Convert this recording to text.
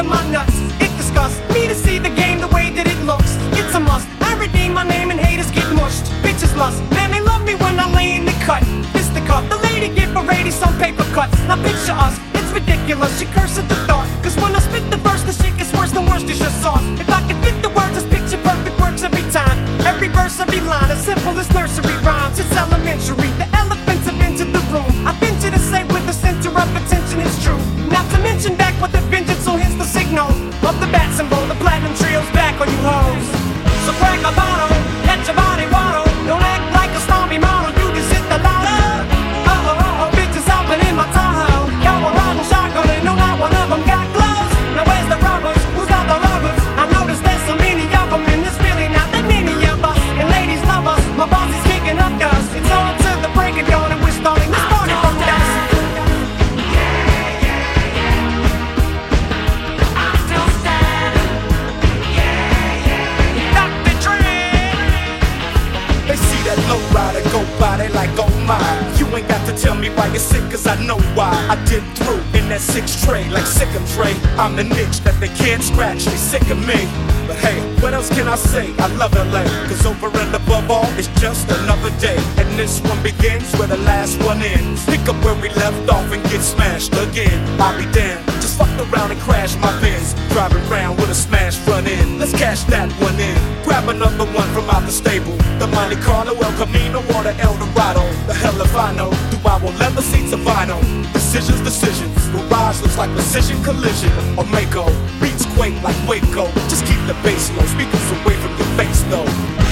of my nuts. It disgusts me to see the game the way that it looks. It's a must, I redeem my name and haters get mushed. Bitches lust, man they love me when I lay in the cut. It's the cup, the lady give a lady some paper cuts. Now picture us, it's ridiculous, she curses the thought. Cause when I spit the verse, the shit gets worse than Worcestershire sauce. If I could fit the words, it's picture perfect works every time. Every verse, every line, as simple as nursery rhymes. It's elementary, the elephants have entered the room. I venture to say with the center of attention it's true. Not to mention back with the vengeance, so here's the signal of the bat symbol, the platinum trio's back on you hoes. So crack a bottle, let your body waddle. Don't act like a stormy model, you just hit the lotto. Oh, bitches hopping in my Tahoe. Y'all were riding shotgun and no, not one of them got clothes. Now where's the rubbers? Who's got the rubbers? I noticed there's so many of them and there's really not that many of us. And ladies love us, my boss is kicking up dust. It's on to the break of dawn and we're starting this party from dusk. They see that low rider go by, they like, oh my. You ain't got to tell me why you're sick, cause I know why. I did through in that 6 tray, like sick of Dre. I'm the niche that they can't scratch, they sick of me. But hey, what else can I say? I love LA, cause over and above all, it's just another day. And this one begins where the last one ends. Pick up where we left off and get smashed again. I'll be damned, just fucked around and crashed my Benz. Driving around with a smashed front end. Let's cash that one in. Grab another one from out the stable. The Monte Carlo, El Camino, or the El Dorado. The hell if I know, do I want leather seats or vinyl? Decisions. Garage looks like precision collision. Or Mako, beats quake like Waco. Just keep the bass low, speakers away from your face though.